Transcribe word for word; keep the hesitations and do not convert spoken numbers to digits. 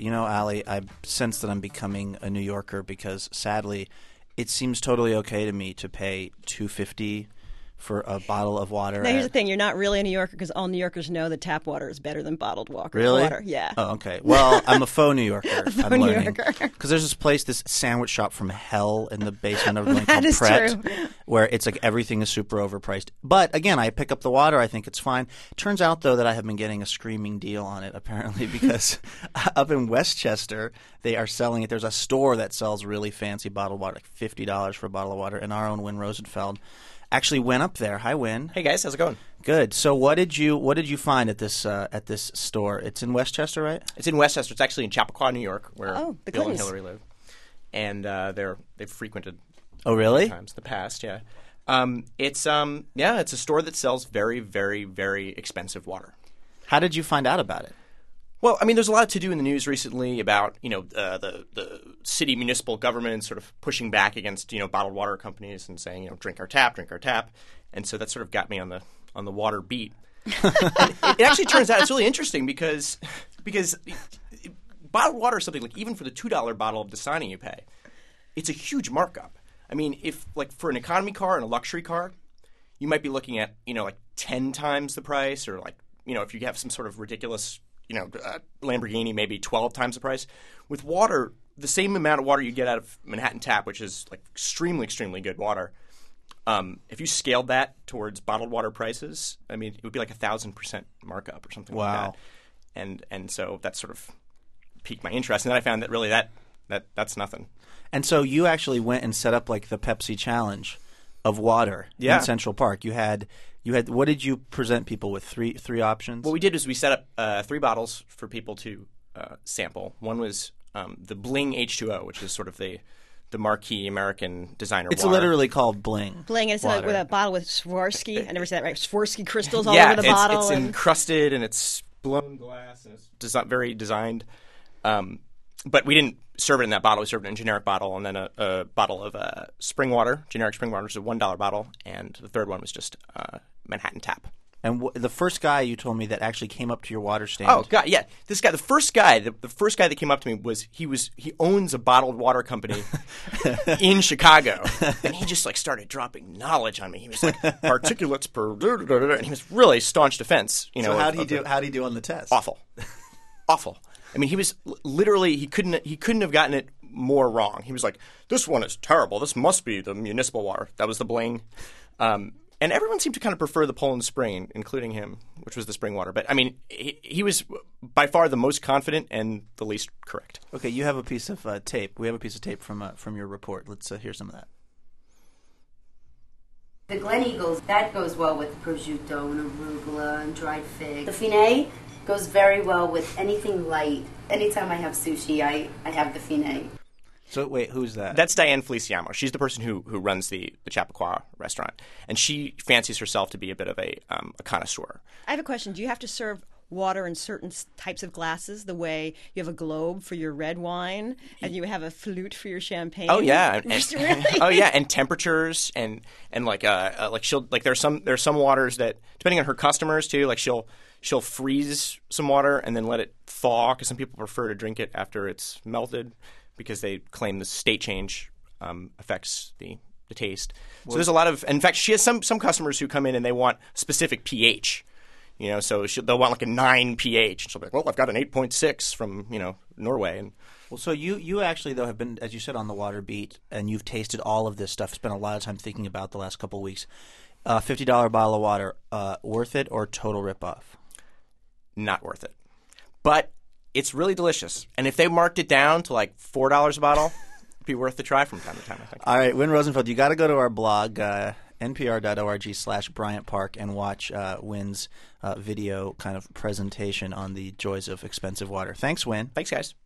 you know, Allie, I sense that I'm becoming a New Yorker because, sadly, it seems totally okay to me to pay two fifty for a bottle of water. Now, here's at... the thing. You're not really a New Yorker because all New Yorkers know that tap water is better than bottled water. Really? water. Yeah. Oh, okay. Well, I'm a faux New Yorker. a faux I'm New learning. Yorker. Because there's this place, this sandwich shop from hell in the basement of the building That called is Pret, true. where it's like everything is super overpriced. But, again, I pick up the water. I think it's fine. Turns out, though, that I have been getting a screaming deal on it, apparently, because up in Westchester, they are selling it. There's a store that sells really fancy bottled water, like fifty dollars for a bottle of water, and our own Win Rosenfeld actually went up there. Hi, Win. Hey guys, how's it going? Good. So, what did you what did you find at this uh, at this store? It's in Westchester, right? It's in Westchester. It's actually in Chappaqua, New York, where Oh, the Bill and Clintons. Hillary live, and uh, they're they've frequented Oh, really? times in the past. Yeah, um, it's um, yeah, it's a store that sells very, very, very expensive water. How did you find out about it? Well, I mean, there's a lot to do in the news recently about, you know, uh, the the city municipal government sort of pushing back against, you know, bottled water companies and saying, you know, drink our tap, drink our tap, and so that sort of got me on the on the water beat. And it, it actually turns out it's really interesting because because bottled water is something like even for the two dollar bottle of Dasani you pay, it's a huge markup. I mean, if like for an economy car and a luxury car, you might be looking at, you know, like ten times the price, or like, you know, if you have some sort of ridiculous, you know, uh, Lamborghini, maybe twelve times the price. With water, the same amount of water you get out of Manhattan Tap, which is like extremely, extremely good water, um, if you scaled that towards bottled water prices, I mean, it would be like a thousand percent markup or something like Wow. that. And and so that sort of piqued my interest. And then I found that really that that that's nothing. And so you actually went and set up like the Pepsi challenge of water Yeah. in Central Park. You had you had what did you present people with? Three three options? What we did is we set up uh, three bottles for people to uh, sample. One was um, the Bling H two O, which is sort of the the marquee American designer it's water. literally called Bling. Bling, and it's water. like with a bottle with Swarovski. I never said that right. Swarovski crystals all yeah, over the it's, bottle. it's and... encrusted and it's blown glass and it's desi- very designed. Um, but we didn't serve it in that bottle. We served it in a generic bottle, and then a, a bottle of uh, spring water, generic spring water, which is a one dollar bottle, and the third one was just uh, Manhattan Tap. And w- the first guy you told me that actually came up to your water stand. Oh God, yeah. This guy, the first guy, the, the first guy that came up to me was he was he owns a bottled water company in Chicago, and he just like started dropping knowledge on me. He was like particulates per, and he was really staunch defense. You know, So how of- did he of do? the- How did he do on the test? Awful, awful. I mean, he was l- literally he couldn't he couldn't have gotten it more wrong. He was like, "This one is terrible. This must be the municipal water." That was the Bling. Um, And everyone seemed to kind of prefer the Poland Spring, including him, which was the spring water. But, I mean, he, he was by far the most confident and the least correct. Okay, you have a piece of uh, tape. We have a piece of tape from uh, from your report. Let's uh, hear some of that. The Glen Eagles, that goes well with prosciutto and arugula and dried fig. The Finet goes very well with anything light. Anytime I have sushi, I, I have the Finet. So wait, who's that? That's Diane Feliciano. She's the person who who runs the, the Chappaqua restaurant. And she fancies herself to be a bit of a, um, a connoisseur. I have a question. Do you have to serve water in certain s- types of glasses, the way you have a globe for your red wine and you have a flute for your champagne? Oh yeah, and, Really? oh yeah, and temperatures and and like uh, uh like she'll like there's some there's some waters that depending on her customers too, like she'll she'll freeze some water and then let it thaw because some people prefer to drink it after it's melted because they claim the state change um, affects the the taste. So there's a lot of in fact she has some some customers who come in and they want specific pH. You know, so she'll, they'll want like a nine pH. And she'll be like, well, I've got an eight point six from, you know, Norway. And Well, so you you actually though have been, as you said, on the water beat, and you've tasted all of this stuff. Spent a lot of time thinking about the last couple of weeks. Uh, Fifty dollar bottle of water, uh, worth it or total ripoff? not worth it. But it's really delicious. And if they marked it down to like four dollars a bottle, it'd be worth the try from time to time, I think. All right, Win Rosenfeld, you got to go to our blog, uh, npr.org slash Bryant Park, and watch uh, Win's uh, video kind of presentation on the joys of expensive water. Thanks, Win. Thanks, guys.